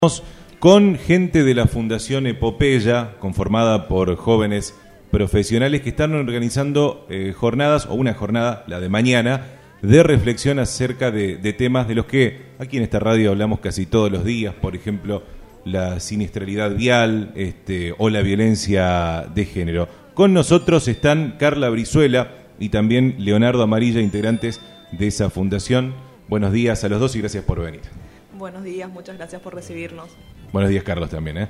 Estamos con gente de la Fundación Epopeya, conformada por jóvenes profesionales que están organizando jornadas, o una jornada, la de mañana, de reflexión acerca de temas de los que aquí en esta radio hablamos casi todos los días, por ejemplo, la siniestralidad vial o la violencia de género. Con nosotros están Carla Brizuela y también Leonardo Amarilla, integrantes de esa fundación. Buenos días a los dos y gracias por venir. Buenos días, muchas gracias por recibirnos. Buenos días, Carlos, también.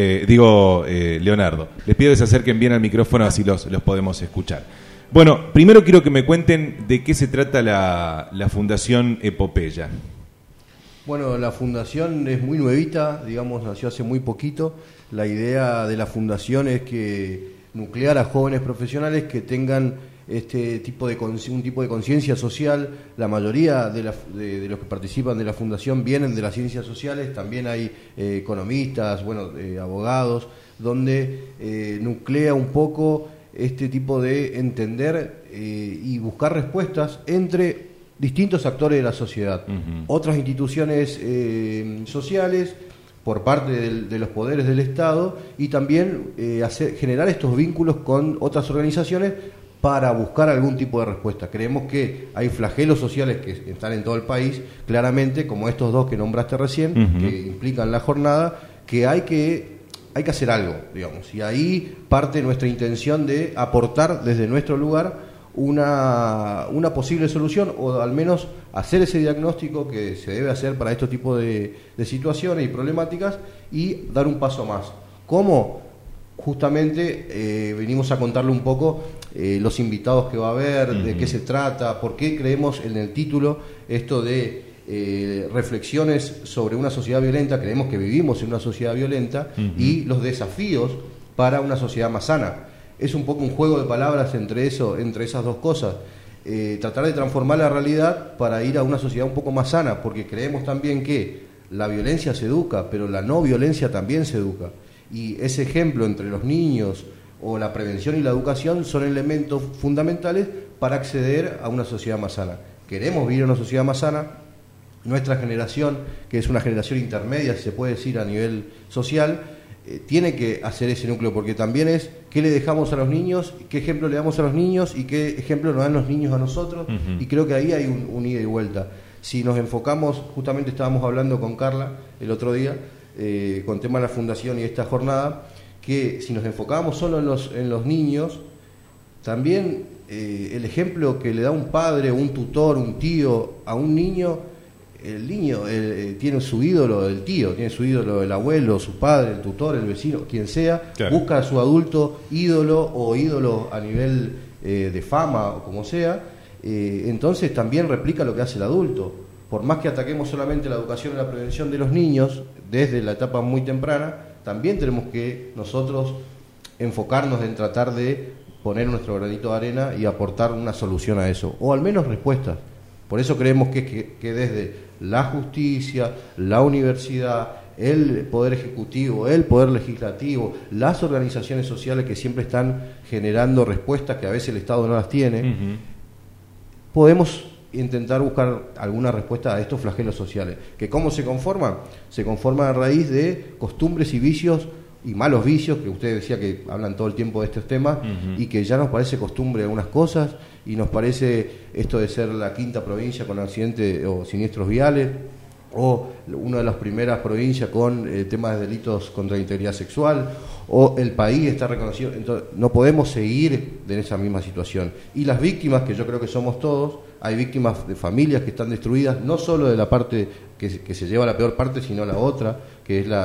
Leonardo, les pido que se acerquen bien al micrófono, así los podemos escuchar. Bueno, primero quiero que me cuenten de qué se trata la Fundación Epopeya. Bueno, la fundación es muy nuevita, digamos, nació hace muy poquito. La idea de la fundación es que nuclear a jóvenes profesionales que tengan un tipo de conciencia social. La mayoría de los que participan de la fundación vienen de las ciencias sociales, también hay economistas, abogados, donde nuclea un poco este tipo de entender y buscar respuestas entre distintos actores de la sociedad, otras instituciones sociales, por parte de los poderes del Estado, y también generar estos vínculos con otras organizaciones para buscar algún tipo de respuesta. Creemos que hay flagelos sociales que están en todo el país, claramente, como estos dos que nombraste recién, que implican la jornada, que hay que hacer algo, digamos. Y ahí parte nuestra intención de aportar desde nuestro lugar una posible solución, o al menos hacer ese diagnóstico que se debe hacer para este tipo de situaciones y problemáticas, y dar un paso más. ¿Cómo? Justamente venimos a contarle un poco los invitados que va a haber, de qué se trata, por qué creemos en el título esto de reflexiones sobre una sociedad violenta. Creemos que vivimos en una sociedad violenta y los desafíos para una sociedad más sana. Es un poco un juego de palabras entre esas dos cosas. Tratar de transformar la realidad para ir a una sociedad un poco más sana, porque creemos también que la violencia se educa, pero la no violencia también se educa. Y ese ejemplo entre los niños o la prevención y la educación son elementos fundamentales para acceder a una sociedad más sana. Queremos vivir en una sociedad más sana. Nuestra generación, que es una generación intermedia, si se puede decir, a nivel social, tiene que hacer ese núcleo, porque también es qué le dejamos a los niños, qué ejemplo le damos a los niños y qué ejemplo nos dan los niños a nosotros, y creo que ahí hay un ida y vuelta. Si nos enfocamos, justamente estábamos hablando con Carla el otro día, con tema de la fundación y esta jornada, que si nos enfocamos solo en los niños, también el ejemplo que le da un padre, un tutor, un tío a un niño, el niño tiene su ídolo el tío, tiene su ídolo el abuelo, su padre, el tutor, el vecino, quien sea, claro. Busca a su adulto ídolo o ídolo a nivel de fama o como sea, entonces también replica lo que hace el adulto. Por más que ataquemos solamente la educación y la prevención de los niños desde la etapa muy temprana, también tenemos que nosotros enfocarnos en tratar de poner nuestro granito de arena y aportar una solución a eso, o al menos respuestas. Por eso creemos que desde la justicia, la universidad, el poder ejecutivo, el poder legislativo, las organizaciones sociales que siempre están generando respuestas que a veces el Estado no las tiene, podemos intentar buscar alguna respuesta a estos flagelos sociales. ¿Que cómo se conforman? Se conforman a raíz de costumbres y vicios, y malos vicios, que usted decía que hablan todo el tiempo de estos temas, y que ya nos parece costumbre algunas cosas, y nos parece esto de ser la quinta provincia con accidentes o siniestros viales, o una de las primeras provincias con temas de delitos contra la integridad sexual, o el país está reconocido. Entonces, no podemos seguir en esa misma situación. Y las víctimas, que yo creo que somos todos, hay víctimas de familias que están destruidas, no solo de la parte que se lleva la peor parte, sino la otra, que es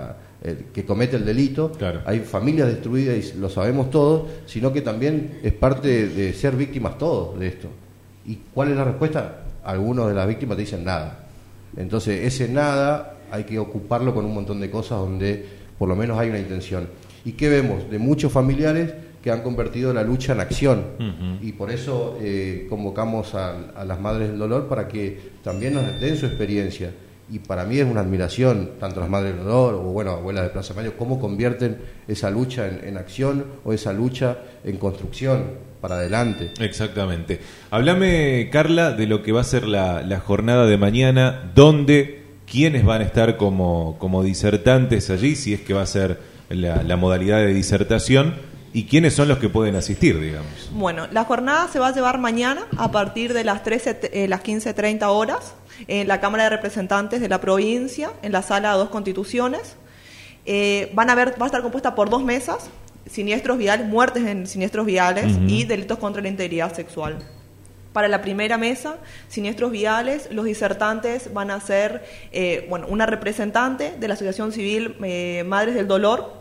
que comete el delito. Claro. Hay familias destruidas y lo sabemos todos, sino que también es parte de ser víctimas todos de esto. ¿Y cuál es la respuesta? Algunos de las víctimas te dicen nada. Entonces ese nada hay que ocuparlo con un montón de cosas donde por lo menos hay una intención. ¿Y qué vemos? De muchos familiares que han convertido la lucha en acción, y por eso convocamos a las Madres del Dolor para que también nos den su experiencia. Y para mí es una admiración, tanto las Madres del Dolor o abuelas de Plaza Mayo, cómo convierten esa lucha en acción, o esa lucha en construcción para adelante. Exactamente. Háblame, Carla, de lo que va a ser la jornada de mañana, dónde, quiénes van a estar como disertantes allí, si es que va a ser la modalidad de disertación, y quiénes son los que pueden asistir, digamos. Bueno, la jornada se va a llevar mañana a partir de las 15:30 horas en la Cámara de Representantes de la provincia, en la Sala 2 Constituciones. Va a estar compuesta por 2 mesas: siniestros viales, muertes en siniestros viales y delitos contra la integridad sexual. Para la primera mesa, siniestros viales, los disertantes van a ser una representante de la Asociación Civil Madres del Dolor,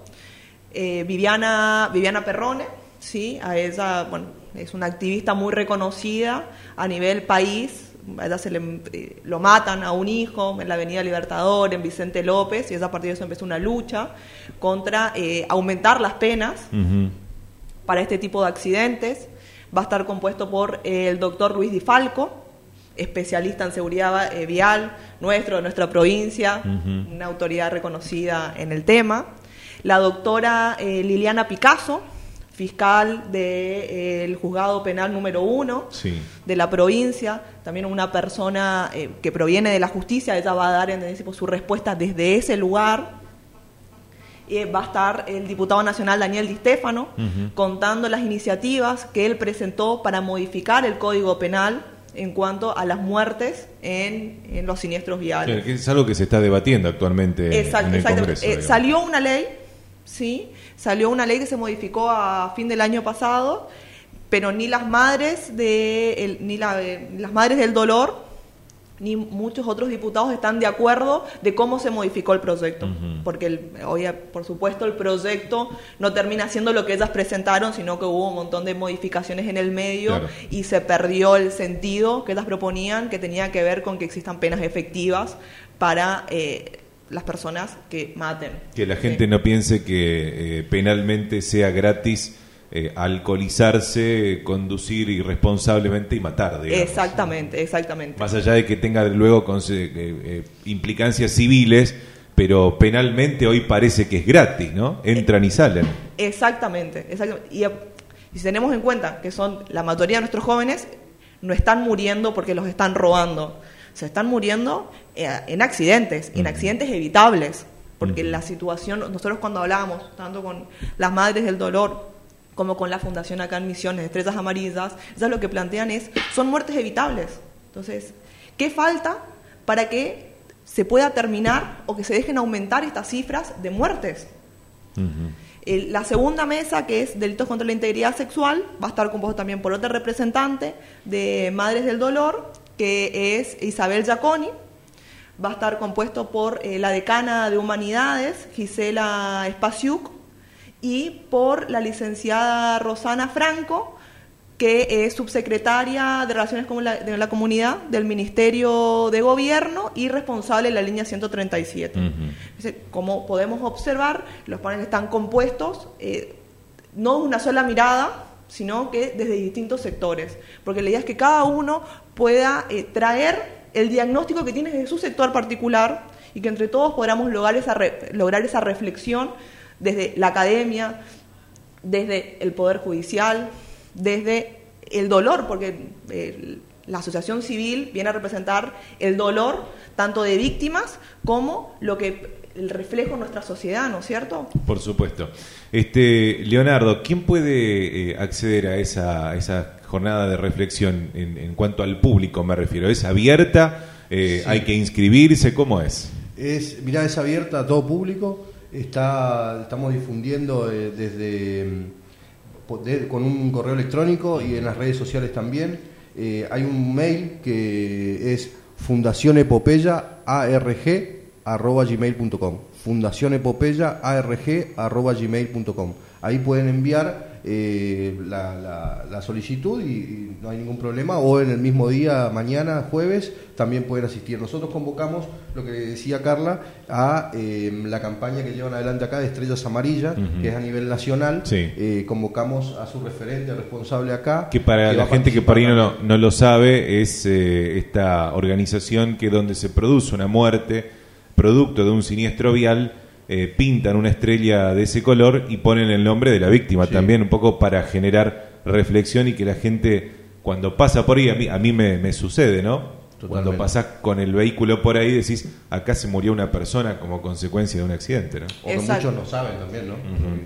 Viviana Perrone, ¿sí? A ella, es una activista muy reconocida a nivel país. A ella lo matan a un hijo en la Avenida Libertador, en Vicente López, y a partir de eso empezó una lucha contra aumentar las penas para este tipo de accidentes. Va a estar compuesto por el doctor Luis Di Falco, especialista en seguridad vial de nuestra provincia, una autoridad reconocida en el tema. La doctora Liliana Picasso, fiscal del Juzgado Penal número 1 de la provincia, también una persona que proviene de la justicia. Ella va a dar su respuesta desde ese lugar. Va a estar el diputado nacional Daniel Di Stéfano contando las iniciativas que él presentó para modificar el Código Penal en cuanto a las muertes en los siniestros viales. Claro, que es algo que se está debatiendo actualmente en el Congreso. Salió una ley, que se modificó a fin del año pasado, pero ni las madres las madres del dolor ni muchos otros diputados están de acuerdo de cómo se modificó el proyecto, porque por supuesto el proyecto no termina siendo lo que ellas presentaron, sino que hubo un montón de modificaciones en el medio, y se perdió el sentido que ellas proponían, que tenía que ver con que existan penas efectivas para las personas que maten. Que la gente no piense que penalmente sea gratis alcoholizarse, conducir irresponsablemente y matar, digamos. Exactamente. Más allá de que tenga luego implicancias civiles, pero penalmente hoy parece que es gratis, ¿no? Entran y salen. Exactamente. Y si tenemos en cuenta que la mayoría de nuestros jóvenes no están muriendo porque los están robando, se están muriendo en accidentes evitables, porque la situación, nosotros cuando hablábamos tanto con las Madres del Dolor como con la Fundación acá en Misiones, Estrellas Amarillas, ellas lo que plantean son muertes evitables. Entonces, ¿qué falta para que se pueda terminar o que se dejen aumentar estas cifras de muertes? La segunda mesa, que es delitos contra la integridad sexual, va a estar compuesto también por otra representante de Madres del Dolor, que es Isabel Giaconi. Va a estar compuesto por la decana de Humanidades, Gisela Spasiuk, y por la licenciada Rosana Franco, que es subsecretaria de Relaciones con la Comunidad del Ministerio de Gobierno y responsable de la línea 137. Como podemos observar, los paneles están compuestos no de una sola mirada, sino que desde distintos sectores, porque la idea es que cada uno pueda traer el diagnóstico que tiene desde su sector particular, y que entre todos podamos lograr esa reflexión desde la academia, desde el Poder Judicial, desde el dolor, porque la asociación civil viene a representar el dolor tanto de víctimas como el reflejo de nuestra sociedad, ¿no es cierto? Por supuesto. Leonardo, ¿quién puede acceder a esa jornada de reflexión en cuanto al público me refiero? ¿Es abierta? Sí. ¿Hay que inscribirse? ¿Cómo es? Es abierta a todo público. Estamos difundiendo con un correo electrónico y en las redes sociales también. Hay un mail que es fundacionepopeya@gmail.com, fundacionepopeya@gmail.com. Ahí pueden enviar la solicitud y no hay ningún problema, o en el mismo día, mañana, jueves, también pueden asistir. Nosotros convocamos, lo que decía Carla, a la campaña que llevan adelante acá de Estrellas Amarillas, que es a nivel nacional. Convocamos a su referente, responsable acá. Que para la gente que por ahí no lo sabe, es esta organización que donde se produce una muerte producto de un siniestro vial, pintan una estrella de ese color y ponen el nombre de la víctima, también un poco para generar reflexión y que la gente cuando pasa por ahí, a mí me sucede, ¿no? Cuando pasás con el vehículo por ahí decís, acá se murió una persona como consecuencia de un accidente, ¿no? O que muchos no saben también, ¿no?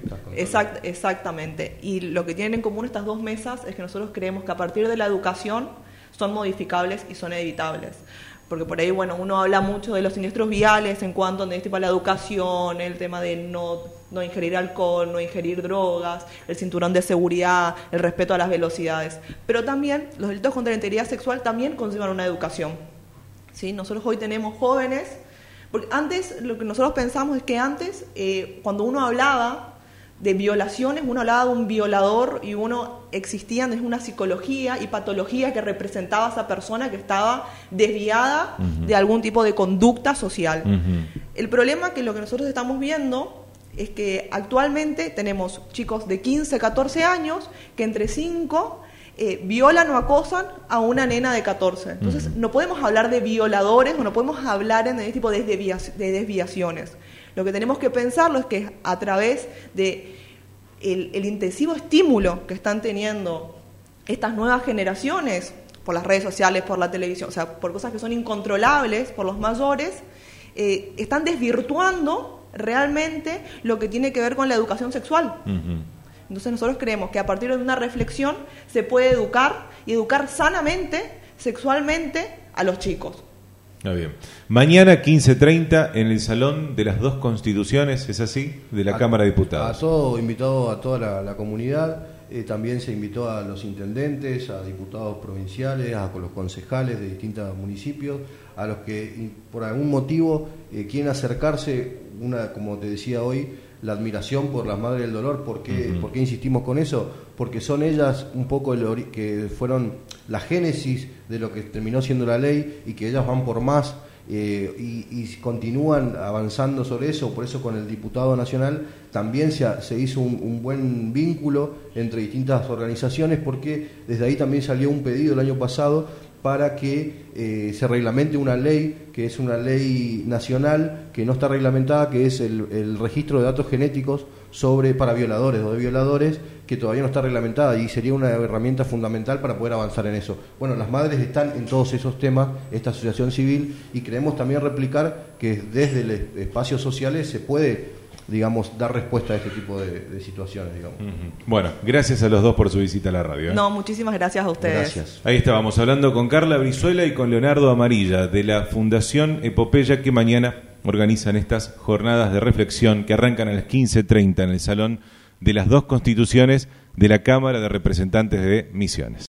Exactamente. Y lo que tienen en común estas dos mesas es que nosotros creemos que a partir de la educación son modificables y son evitables. Porque por ahí, bueno, uno habla mucho de los siniestros viales en cuanto a la educación, el tema de no ingerir alcohol, no ingerir drogas, el cinturón de seguridad, el respeto a las velocidades. Pero también los delitos contra la integridad sexual también conllevan una educación, ¿sí? Nosotros hoy tenemos jóvenes, porque antes lo que nosotros pensamos es que antes, cuando uno hablaba de violaciones, uno hablaba de un violador y existía una psicología y patología que representaba a esa persona que estaba desviada de algún tipo de conducta social. El problema que lo que nosotros estamos viendo es que actualmente tenemos chicos de 15, 14 años que entre 5 violan o acosan a una nena de 14. Entonces no podemos hablar de violadores o no podemos hablar en ese tipo de desviaciones. Lo que tenemos que pensarlo es que a través de el intensivo estímulo que están teniendo estas nuevas generaciones por las redes sociales, por la televisión, o sea, por cosas que son incontrolables por los mayores, están desvirtuando realmente lo que tiene que ver con la educación sexual. Entonces nosotros creemos que a partir de una reflexión se puede educar y educar sanamente, sexualmente a los chicos. Muy bien. Mañana 15:30 en el Salón de las Dos Constituciones, ¿es así? De la Cámara de Diputados. A todo, invitado a toda la comunidad, también se invitó a los intendentes, a diputados provinciales, a los concejales de distintos municipios, a los que por algún motivo quieren acercarse, como te decía hoy, la admiración por las Madres del Dolor. ¿Por qué insistimos con eso? Porque son ellas un poco que fueron la génesis de lo que terminó siendo la ley y que ellas van por más y continúan avanzando sobre eso. Por eso con el diputado nacional también se hizo un buen vínculo entre distintas organizaciones, porque desde ahí también salió un pedido el año pasado para que se reglamente una ley, que es una ley nacional que no está reglamentada, que es el registro de datos genéticos para violadores o de violadores, que todavía no está reglamentada y sería una herramienta fundamental para poder avanzar en eso. Bueno, las madres están en todos esos temas, esta asociación civil, y queremos también replicar que desde los espacios sociales se puede, digamos, dar respuesta a este tipo de situaciones, digamos. Bueno, gracias a los dos por su visita a la radio. No, muchísimas gracias a ustedes. Gracias. Ahí estábamos hablando con Carla Brizuela y con Leonardo Amarilla de la Fundación Epopeya, que mañana organizan estas jornadas de reflexión que arrancan a las 15:30 en el Salón de las Dos Constituciones de la Cámara de Representantes de Misiones.